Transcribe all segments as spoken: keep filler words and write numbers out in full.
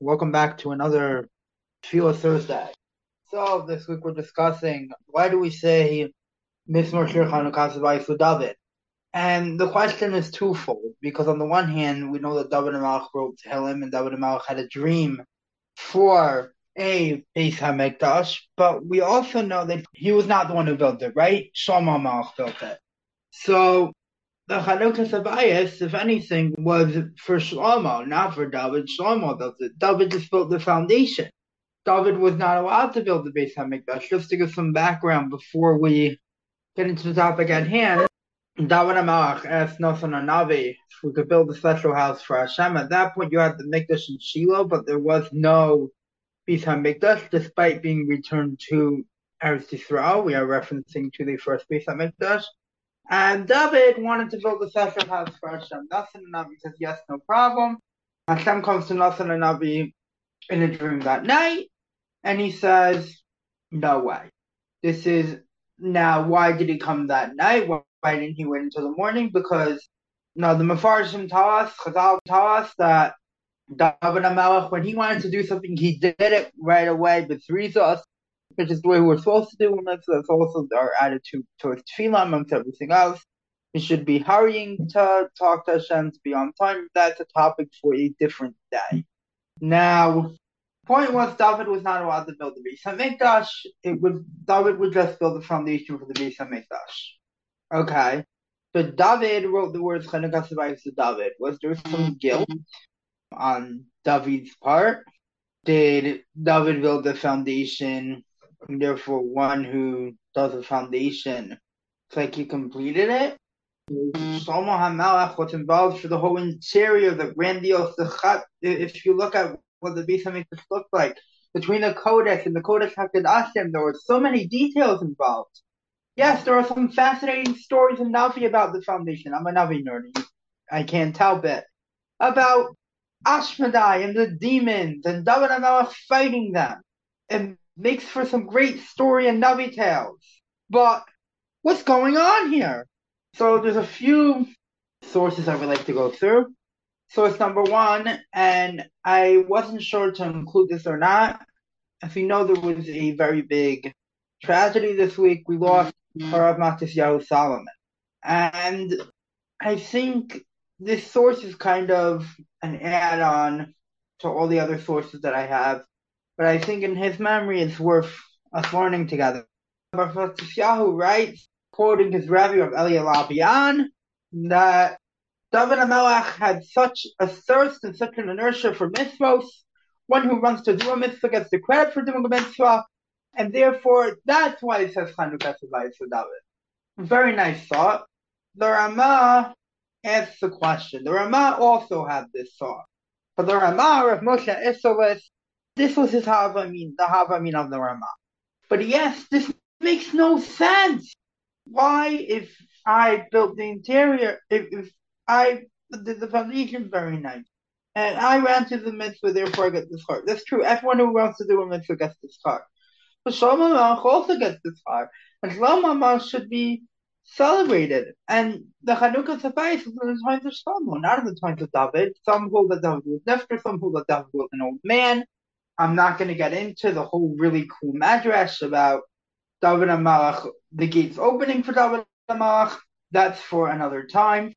Welcome back to another Tefillah Thursday. So this week we're discussing why do we say Mizmor Shir Chanukah Tzavayis for David? And the question is twofold, because on the one hand we know that David HaMelech wrote Tehillim and David HaMelech had a dream for a Beis HaMikdash, but we also know that he was not the one who built it, right? Shlomo HaMelech built it. So the Chanukah Tzavayis, if anything, was for Shlomo, not for David. Shlomo built it. David just built the foundation. David was not allowed to build the Beis HaMikdash. Just to give some background before we get into the topic at hand, David HaMelech asked Nathan HaNavi if we could build a special house for Hashem. At that point, you had the Mikdash in Shiloh, but there was no Beis HaMikdash, despite being returned to Eretz Yisrael. We are referencing to the first Beis HaMikdash. And David wanted to build a special house for Hashem. Nathan HaNavi says, yes, no problem. Hashem comes to Nathan HaNavi in a dream that night, and he says, no way. This is, now, why did he come that night? Why, why didn't he wait until the morning? Because, you know, the Mefarshim tell us, Chazal tell us that David HaMelech, when he wanted to do something, he did it right away, but Rizos, which is the way we're supposed to do it, so that's also our attitude towards Tefillah, amongst everything else. We should be hurrying to talk to Hashem, to be on time. That's a topic for a different day. Now, point was, David was not allowed to build the Beis HaMikdash. It would David would just build the foundation for the Beis HaMikdash. Okay, but David wrote the words Chanukah Tzavayis to David. Was there some guilt on David's part? Did David build the foundation? And therefore, one who does a foundation, it's like he completed it. Shlomo HaMelech was involved for the whole interior, the grandiose, the chat. If you look at what the Beis HaMikdash looked like, between the Kodesh and the Kodesh HaKodashim, there were so many details involved. Yes, there are some fascinating stories in Navi about the foundation. I'm a Navi nerd. I can't help it. About Ashmedai and the demons and David HaMelech fighting them. It makes for some great story and Navi tales. But what's going on here? So there's a few sources I would like to go through. Source number one, and I wasn't sure to include this or not. As you know, there was a very big tragedy this week. We lost Harav Matisyahu Solomon. And I think this source is kind of an add-on to all the other sources that I have. But I think in his memory, it's worth us learning together. Harav Matisyahu writes, quoting his Rebbe of Eli Labian, that David HaMelech had such a thirst and such an inertia for mitzvos. One who runs to do a mitzvah gets the credit for doing a mitzvah, and therefore that's why it says Chanukah Tzavayis for David. Very nice thought. The Ramah asks the question. The Ramah also had this thought. For the Ramah of Moshe Isserles, this was his Havamin, the Havamin of the Ramah. But yes, this makes no sense. Why, if I built the interior, if, if I did the foundation very nice, and I ran to the mitzvah, therefore I get this heart. That's true. Everyone who wants to do a mitzvah gets this heart. But Shlomo HaMelech also gets this heart. And Shlomo HaMelech should be celebrated. And the Chanukah Tzavayis was in the times of Shlomo, not in the times of David. Some hold that David was Nefter, some hold that David was an old man. I'm not going to get into the whole really cool madrash about David HaMelech, the gates opening for David HaMelech. That's for another time.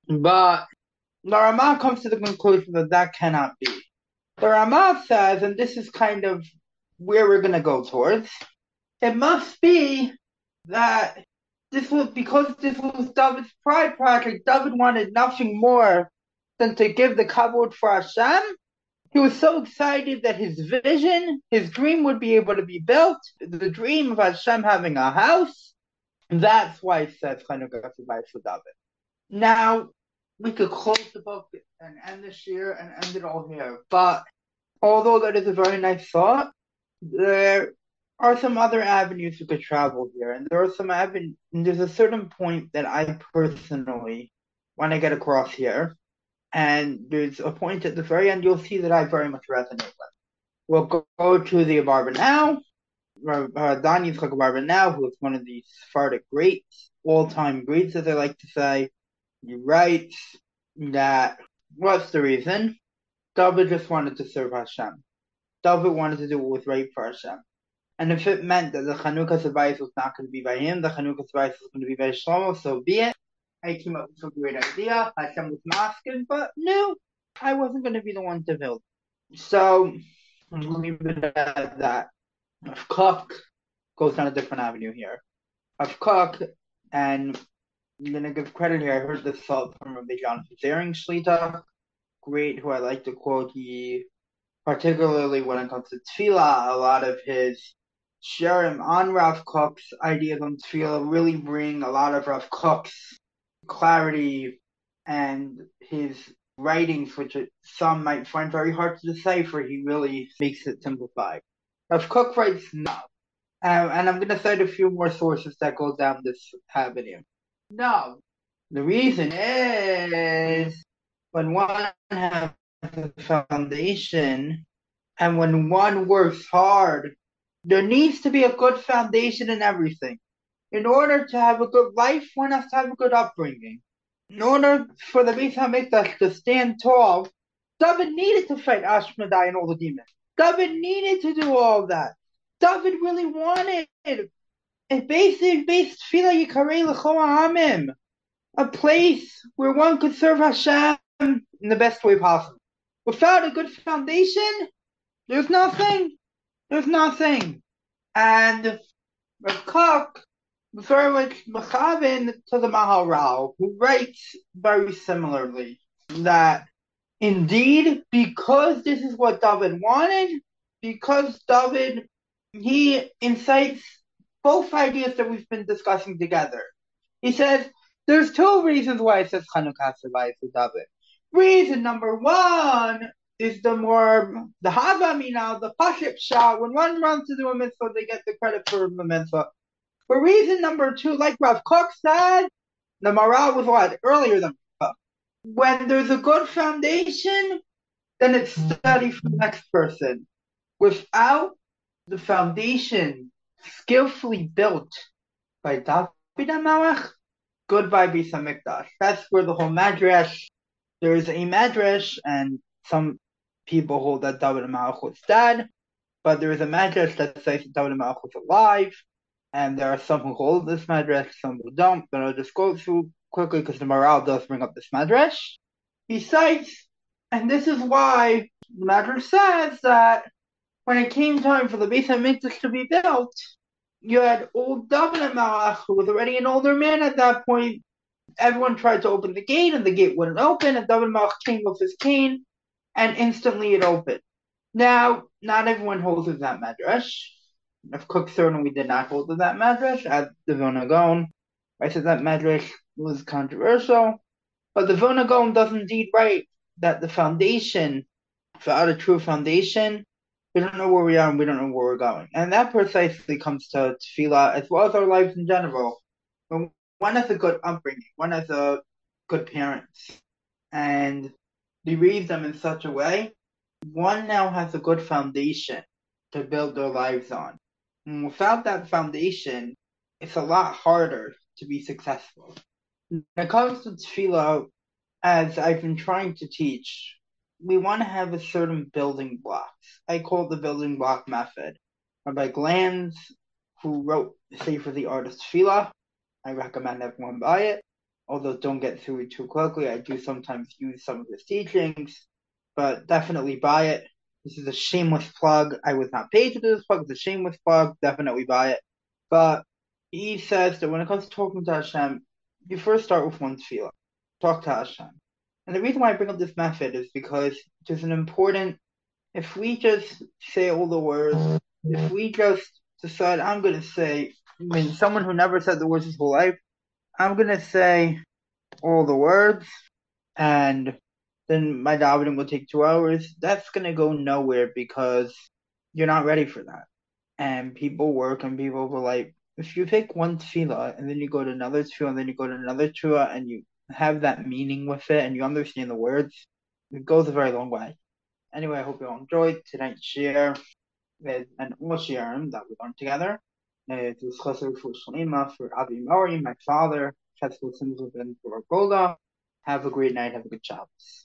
But the Ramah comes to the conclusion that that cannot be. The Ramah says, and this is kind of where we're going to go towards, it must be that this was, because this was David's pride project, David wanted nothing more than to give the kavod for Hashem. He was so excited that his vision, his dream would be able to be built, the dream of Hashem having a house. That's why it says Chanukah Tzavayis for David. Now, we could close the book and end this year and end it all here. But although that is a very nice thought, there are some other avenues we could travel here. And there are some avenues, and there's a certain point that I personally want to get across here. And there's a point at the very end you'll see that I very much resonate with. We'll go, go to the Abarbanel, uh, Dan Yitzchak Abarbanel, who is one of the Sephardic greats, all-time greats, as I like to say. He writes that, what's the reason? David just wanted to serve Hashem. David wanted to do what was right for Hashem. And if it meant that the Chanukah Sabayis was not going to be by him, the Chanukah Sabayis was going to be by Shlomo, so be it. I came up with a great idea. Hashem was masking, but no, I wasn't going to be the one to build. So, we'll leave it at that. Rav Kook goes down a different avenue here. Rav Kook, and I'm going to give credit here, I heard this thought from Rabbi Jonathan Zering Shlita, great, who I like to quote. He, particularly when it comes to tefillah, a lot of his sharim on Rav Kook's ideas on tefillah really bring a lot of Rav Kook's clarity and his writings, which some might find very hard to decipher. He really makes it simplified. Rav Kook writes no. Um, and I'm going to cite a few more sources that go down this avenue. No. The reason is when one has a foundation and when one works hard, there needs to be a good foundation in everything. In order to have a good life, one has to have a good upbringing. In order for the Beis HaMikdash to stand tall, David needed to fight Ashmedai and all the demons. David needed to do all that. David really wanted a basic base tefillah yikarei l'chol ha'amim, a place where one could serve Hashem in the best way possible. Without a good foundation, there's nothing. There's nothing. And Rav Kook was very much mechaven to the Maharal, who writes very similarly that indeed, because this is what David wanted, because David, he incites both ideas that we've been discussing together. He says, there's two reasons why it says Chanukah Sabayis for David. Reason number one is the more, the Havamina, the Paship Shah, when one runs to do a mitzvah, they get the credit for the mitzvah. But reason number two, like Rav Kook said, the Maharal was what? Earlier than Rav Kook. When there's a good foundation, then it's study for the next person. Without the foundation skillfully built by David HaMelech, goodbye Beis HaMikdash. That's where the whole Madrash, there is a Madrash, and some people hold that David HaMelech was dead, but there is a Madrash that says that David HaMelech was alive, and there are some who hold this Madrash, some who don't, but I'll just go through quickly because the Maharal does bring up this Madrash. He cites, and this is why the Madrash says that when it came time for the Beis HaMikdash to be built, you had old David HaMelech, who was already an older man at that point. Everyone tried to open the gate, and the gate wouldn't open, and David HaMelech came with his cane, and instantly it opened. Now, not everyone holds with that Madrash. Rav Kook certainly did not hold with that Madrash, as the Vilna Gaon. I said that Madrash was controversial, but the Vilna Gaon does indeed write that the foundation, without a true foundation, we don't know where we are and we don't know where we're going. And that precisely comes to tefillah as well as our lives in general. When one has a good upbringing, one has a good parents, and we raise them in such a way, one now has a good foundation to build their lives on. And without that foundation, it's a lot harder to be successful. When it comes to tefillah, as I've been trying to teach, we want to have a certain building blocks. I call it the building block method. Rabbi Glanz, who wrote Sefer the Art of Tefillah, I recommend everyone buy it. Although don't get through it too quickly, I do sometimes use some of his teachings, but definitely buy it. This is a shameless plug. I was not paid to do this plug. It's a shameless plug. Definitely buy it. But he says that when it comes to talking to Hashem, you first start with one tefillah. Talk to Hashem. And the reason why I bring up this method is because there's an important, if we just say all the words, if we just decide, I'm going to say, I mean, someone who never said the words his whole life, I'm going to say all the words, and then my davening will take two hours. That's going to go nowhere because you're not ready for that. And people work and people will like, if you take one tefillah and then you go to another tefillah and then you go to another tefillah and you have that meaning with it and you understand the words, it goes a very long way. Anyway, I hope you all enjoyed tonight's share with an all shiurim that we learned together. It was Chesed for Shalima, for Avi Mori, my father, Chesed Simcha Ben for Golda. Have a great night, have a good Shabbos.